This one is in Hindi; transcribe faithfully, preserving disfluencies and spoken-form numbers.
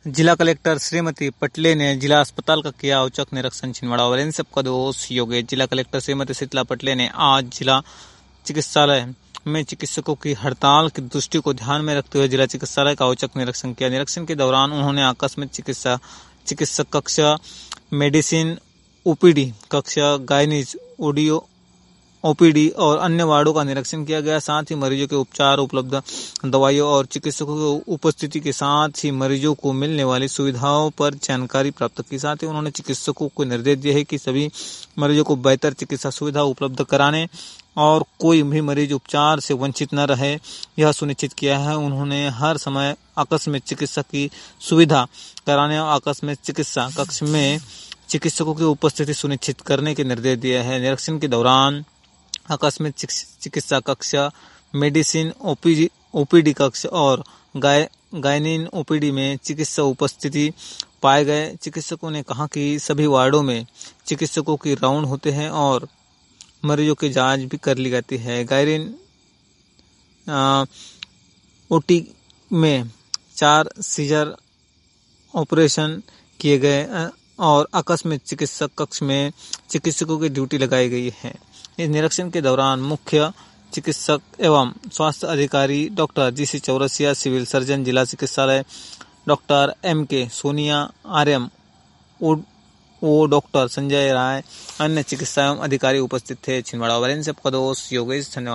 जिला कलेक्टर श्रीमती पटले ने जिला अस्पताल का किया औचक निरीक्षण। छिंदवाड़ा वाले सबका दोष योगेश। जिला कलेक्टर श्रीमती शीतला पटले ने आज जिला चिकित्सालय में चिकित्सकों की हड़ताल की दृष्टि को ध्यान में रखते हुए जिला चिकित्सालय का औचक निरीक्षण किया। निरीक्षण के दौरान उन्होंने आकस्मिक चिकित्सा चिकित्सक कक्ष, मेडिसिन ओपीडी कक्ष, गायनीज ओडियो ओपीडी और अन्य वार्डों का निरीक्षण किया गया। साथ ही मरीजों के उपचार, उपलब्ध दवाइयों और चिकित्सकों की उपस्थिति के साथ ही मरीजों को मिलने वाली सुविधाओं पर जानकारी प्राप्त की। साथ ही उन्होंने चिकित्सकों को निर्देश दिए हैं कि सभी मरीजों को बेहतर चिकित्सा सुविधा उपलब्ध कराने और कोई भी मरीज उपचार से वंचित न रहे, यह सुनिश्चित किया है। उन्होंने हर समय आकस्मिक चिकित्सा की सुविधा कराने और आकस्मिक चिकित्सा कक्ष में चिकित्सकों की उपस्थिति सुनिश्चित करने के निर्देश दिए हैं। निरीक्षण के दौरान आकस्मिक चिकित्सा कक्ष, मेडिसिन ओपीडी ओपीडी कक्ष और गाय गायनीन ओपीडी में चिकित्सा उपस्थिति पाए गए। चिकित्सकों ने कहा कि सभी वार्डों में चिकित्सकों की राउंड होते हैं और मरीजों की जांच भी कर ली जाती है। गायनीन ओटी में चार सीजर ऑपरेशन किए गए और आकस्मिक चिकित्सक कक्ष में चिकित्सकों की ड्यूटी लगाई गई है। इस निरीक्षण के दौरान मुख्य चिकित्सक एवं स्वास्थ्य अधिकारी doctor G C Chaurasia, civil surgeon जिला चिकित्सालय doctor M K Sonia, RM O doctor Sanjay Rai, अन्य चिकित्सा एवं अधिकारी उपस्थित थे। छिंदवाड़ा वाले सबका दोस्त योगेश। धन्यवाद।